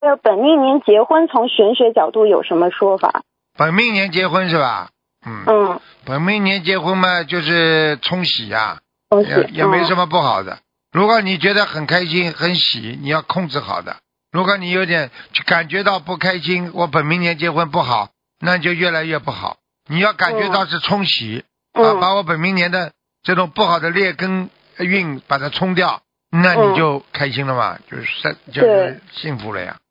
还有本命年结婚，从玄学角度有什么说法？ 本命年结婚是吧？本命年结婚嘛，就是冲喜呀，也没什么不好的。如果你觉得很开心很喜，你要控制好的。如果你有点感觉到不开心，我本命年结婚不好，那就越来越不好。你要感觉到是冲喜，把我本命年的这种不好的劣根运把它冲掉，那你就开心了嘛，就是幸福了呀。